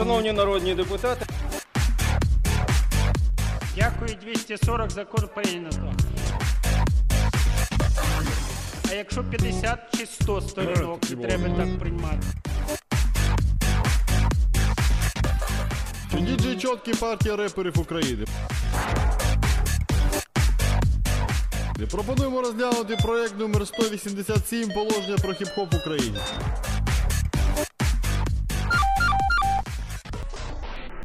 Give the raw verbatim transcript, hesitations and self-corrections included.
Шановні народні депутати. Дякую, двісті сорок, закон прийнято. А якщо п'ятдесят чи сто сторінок, і треба так приймати? Чи діджей Чоткий, партія реперів України. Пропонуємо розглянути проект номер сто вісімдесят сім «Положення про хіп-хоп в Україні».